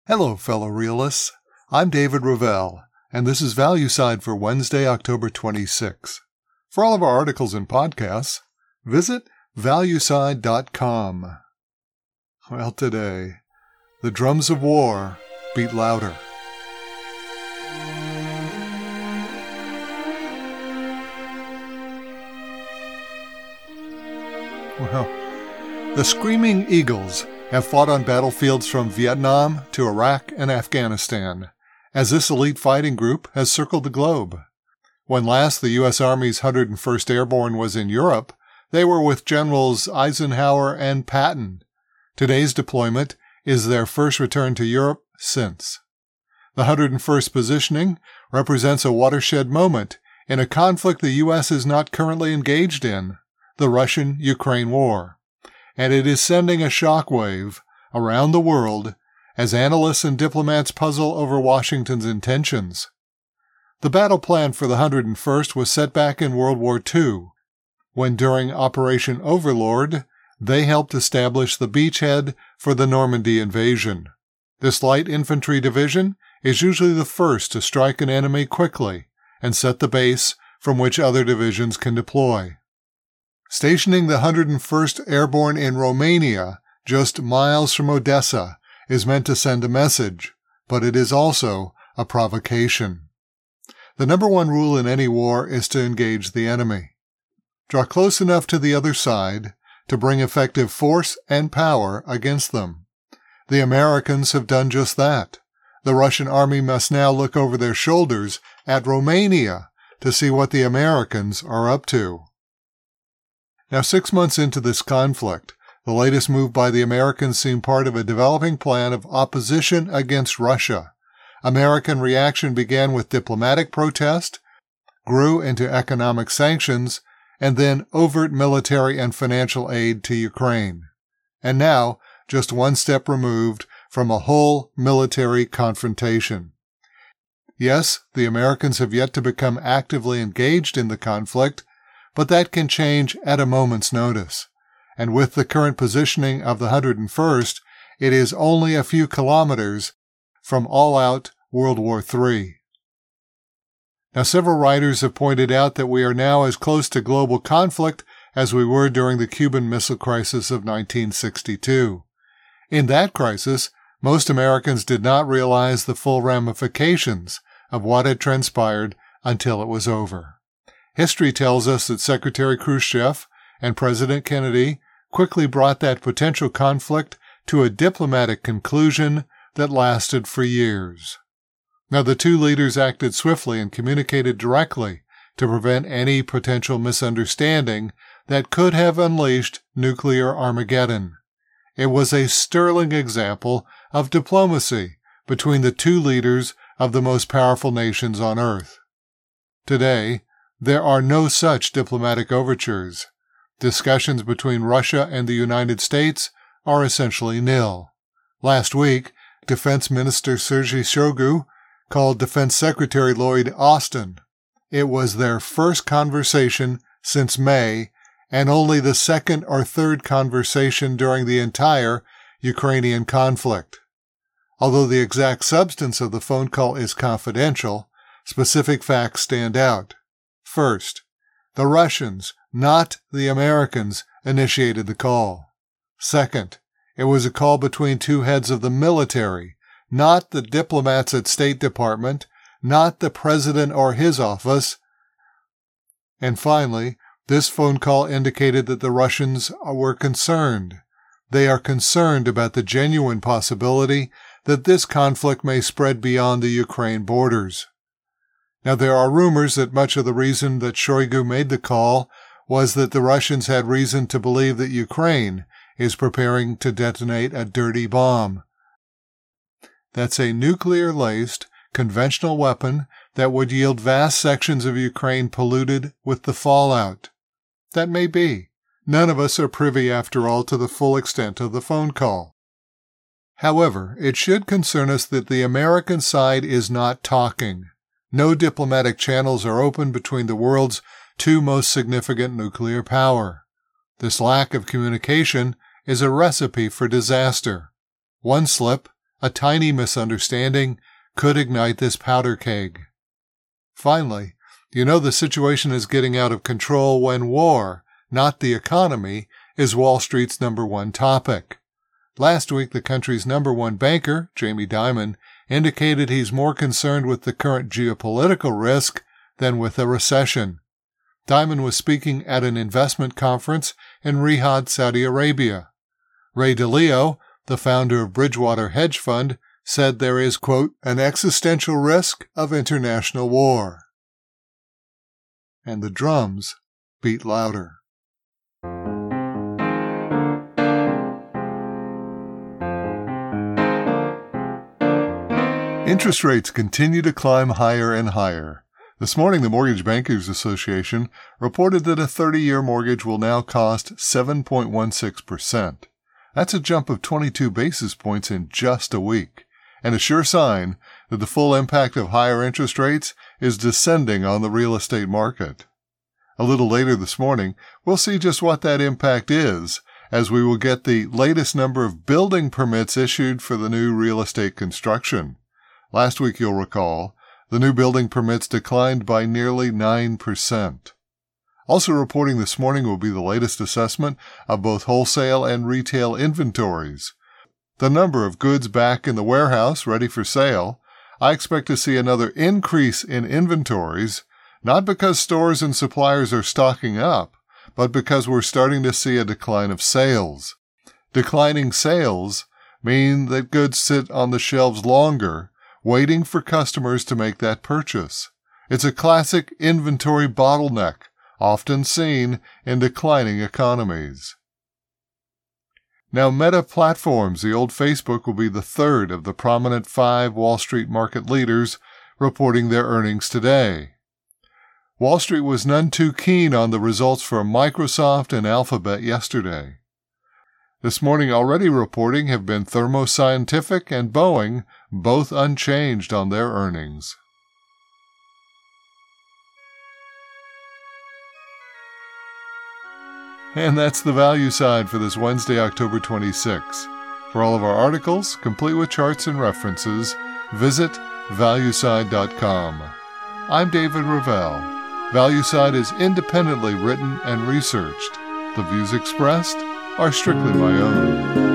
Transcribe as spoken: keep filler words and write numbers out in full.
Hello, fellow realists. I'm David Ravel, and this is ValueSide for Wednesday, October twenty-sixth. For all of our articles and podcasts, visit valueside dot com. Well, today, the drums of war beat louder. Well, the Screaming Eagles have fought on battlefields from Vietnam to Iraq and Afghanistan, as this elite fighting group has circled the globe. When last the U S Army's one hundred first Airborne was in Europe, they were with Generals Eisenhower and Patton. Today's deployment is their first return to Europe since. The one hundred first positioning represents a watershed moment in a conflict the U S is not currently engaged in, the Russian-Ukraine war, and it is sending a shockwave around the world as analysts and diplomats puzzle over Washington's intentions. The battle plan for the one hundred first was set back in World War Two, when during Operation Overlord, they helped establish the beachhead for the Normandy invasion. This light infantry division is usually the first to strike an enemy quickly and set the base from which other divisions can deploy. Stationing the one hundred first Airborne in Romania, just miles from Odessa, is meant to send a message, but it is also a provocation. The number one rule in any war is to engage the enemy. Draw close enough to the other side to bring effective force and power against them. The Americans have done just that. The Russian army must now look over their shoulders at Romania to see what the Americans are up to. Now, six months into this conflict, the latest move by the Americans seemed part of a developing plan of opposition against Russia. American reaction began with diplomatic protest, grew into economic sanctions, and then overt military and financial aid to Ukraine. And now, just one step removed from a whole military confrontation. Yes, the Americans have yet to become actively engaged in the conflict, but that can change at a moment's notice. And with the current positioning of the one hundred first, it is only a few kilometers from all-out World War Three. Now, several writers have pointed out that we are now as close to global conflict as we were during the Cuban Missile Crisis of nineteen sixty-two. In that crisis, most Americans did not realize the full ramifications of what had transpired until it was over. History tells us that Secretary Khrushchev and President Kennedy quickly brought that potential conflict to a diplomatic conclusion that lasted for years. Now, the two leaders acted swiftly and communicated directly to prevent any potential misunderstanding that could have unleashed nuclear Armageddon. It was a sterling example of diplomacy between the two leaders of the most powerful nations on Earth. Today, there are no such diplomatic overtures. Discussions between Russia and the United States are essentially nil. Last week, Defense Minister Sergei Shoigu called Defense Secretary Lloyd Austin. It was their first conversation since May, and only the second or third conversation during the entire Ukrainian conflict. Although the exact substance of the phone call is confidential, specific facts stand out. First, the Russians, not the Americans, initiated the call. Second, it was a call between two heads of the military, not the diplomats at State Department, not the president or his office. And finally, this phone call indicated that the Russians were concerned. They are concerned about the genuine possibility that this conflict may spread beyond the Ukraine borders. Now, there are rumors that much of the reason that Shoigu made the call was that the Russians had reason to believe that Ukraine is preparing to detonate a dirty bomb. That's a nuclear-laced, conventional weapon that would yield vast sections of Ukraine polluted with the fallout. That may be. None of us are privy, after all, to the full extent of the phone call. However, it should concern us that the American side is not talking. No diplomatic channels are open between the world's two most significant nuclear power. This lack of communication is a recipe for disaster. One slip, A tiny misunderstanding could ignite this powder keg. Finally, you know the situation is getting out of control when war, not the economy, is Wall Street's number one topic. Last week, the country's number one banker, Jamie Dimon, indicated he's more concerned with the current geopolitical risk than with a recession. Dimon was speaking at an investment conference in Riyadh, Saudi Arabia. Ray Dalio, the founder of Bridgewater Hedge Fund, said there is, quote, an existential risk of international war. And the drums beat louder. Interest rates continue to climb higher and higher. This morning, the Mortgage Bankers Association reported that a thirty-year mortgage will now cost seven point one six percent. That's a jump of twenty-two basis points in just a week, and a sure sign that the full impact of higher interest rates is descending on the real estate market. A little later this morning, we'll see just what that impact is, as we will get the latest number of building permits issued for the new real estate construction. Last week, you'll recall, the new building permits declined by nearly nine percent. Also reporting this morning will be the latest assessment of both wholesale and retail inventories. The number of goods back in the warehouse ready for sale. I expect to see another increase in inventories, not because stores and suppliers are stocking up, but because we're starting to see a decline of sales. Declining sales mean that goods sit on the shelves longer, waiting for customers to make that purchase. It's a classic inventory bottleneck, often seen in declining economies. Now, Meta Platforms, the old Facebook, will be the third of the prominent five Wall Street market leaders reporting their earnings today. Wall Street was none too keen on the results for Microsoft and Alphabet yesterday. This morning already reporting have been Thermo Scientific and Boeing, both unchanged on their earnings. And that's the value side for this Wednesday, October twenty-sixth. For all of our articles, complete with charts and references, visit valueside dot com. I'm David Ravel. ValueSide is independently written and researched. The views expressed are strictly my own.